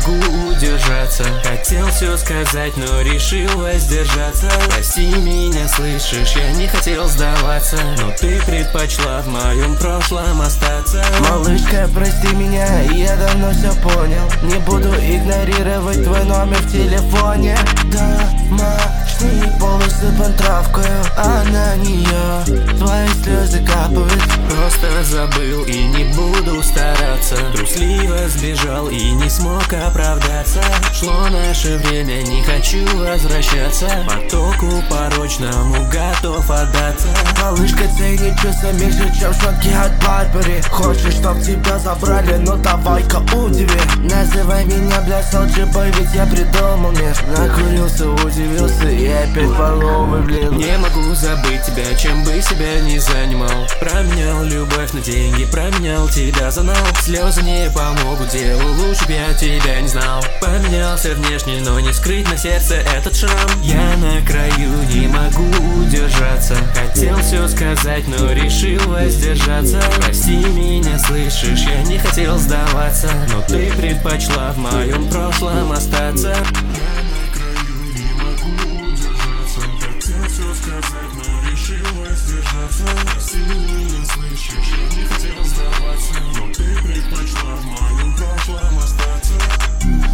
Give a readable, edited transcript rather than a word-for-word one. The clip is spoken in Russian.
могу удержаться. Хотел все сказать, но решил воздержаться. Прости меня, слышишь, я не хотел сдаваться, но ты предпочла в моем прошлом остаться. Малышка, прости меня, я давно все понял. Не буду игнорировать твой номер в телефоне. Домашний пол усыпан травкою, а на нее твои слезы капают. Просто забыл и не буду стараться. Трусливо сбежал и не смог оправдаться. Шло наше время, не хочу возвращаться. Потоку порочному готов отдаться. Малышка ценит чувства меньше, чем шмотки от Барбари. Хочешь, чтоб тебя забрали, но давай-ка удиви. Называй меня, бля, солджибой, ведь я придумал мир. Накурился, удивился и опять по новой, блин. Не могу забыть тебя, чем бы себя не занимал. Променял любовь на деньги, променял тебя за нал. Слезы не помогут делу, лучше б я тебя не знал. Поменялся внешне, но не скрыть на сердце этот шрам. Я на краю, не могу удержаться. Хотел все сказать, но решил воздержаться. Прости меня, слышишь, я не хотел сдаваться, но ты предпочла в моем прошлом остаться. Сказать, но решил воздержаться. Прости меня, слышишь, я не хотел сдаваться, но ты предпочла в моем прошлом остаться.